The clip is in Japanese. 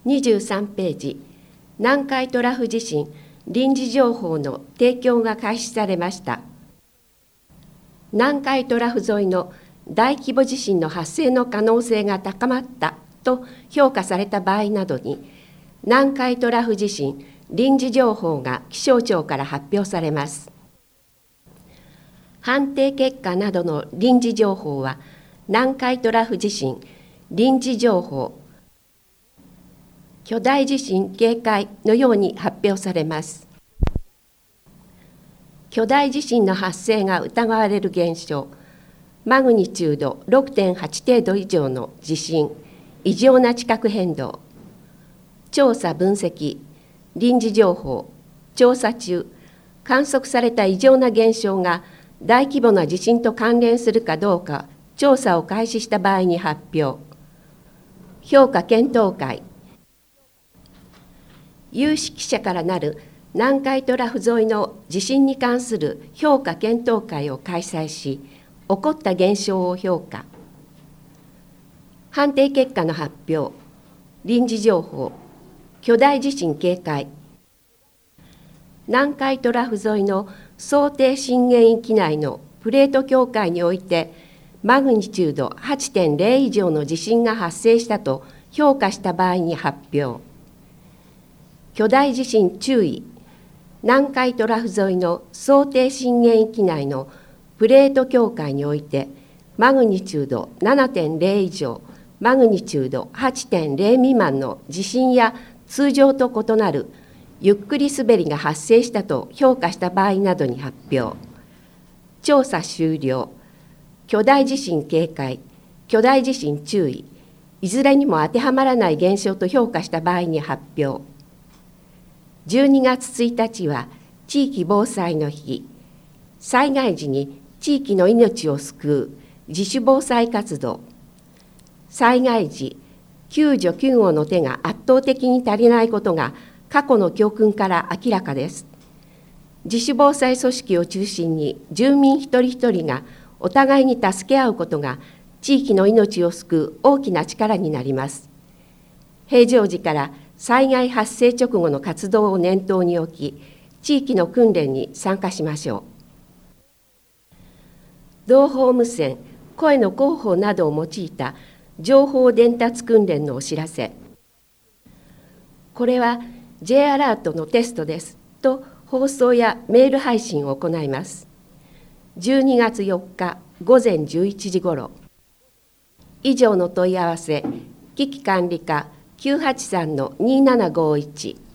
23ページ、南海トラフ地震臨時情報の提供が開始されました。南海トラフ沿いの大規模地震の発生の可能性が高まったと評価された場合などに、南海トラフ地震臨時情報が気象庁から発表されます。判定結果などの臨時情報は、南海トラフ地震臨時情報、巨大地震警戒のように発表されます。巨大地震の発生が疑われる現象、マグニチュード 6.8 程度以上の地震、異常な地殻変動、調査分析、臨時情報、調査中、観測された異常な現象が大規模な地震と関連するかどうか調査を開始した場合に発表、評価検討会、有識者からなる南海トラフ沿いの地震に関する評価検討会を開催し、起こった現象を評価。判定結果の発表、臨時情報、巨大地震警戒。南海トラフ沿いの想定震源域内のプレート境界において、マグニチュード 8.0 以上の地震が発生したと評価した場合に発表。巨大地震注意。南海トラフ沿いの想定震源域内のプレート境界において、マグニチュード 7.0 以上、マグニチュード 8.0 未満の地震や通常と異なるゆっくり滑りが発生したと評価した場合などに発表。調査終了。巨大地震警戒、巨大地震注意、いずれにも当てはまらない現象と評価した場合に発表。12月1日は地域防災の日。災害時に地域の命を救う自主防災活動。災害時、救助救護の手が圧倒的に足りないことが過去の教訓から明らかです。自主防災組織を中心に住民一人一人がお互いに助け合うことが地域の命を救う大きな力になります。平常時から災害発生直後の活動を念頭に置き、地域の訓練に参加しましょう。同胞無線、声の広報などを用いた情報伝達訓練のお知らせ。これは J アラートのテストですと放送やメール配信を行います。12月4日午前11時ごろ。以上の問い合わせ、危機管理課 983-2751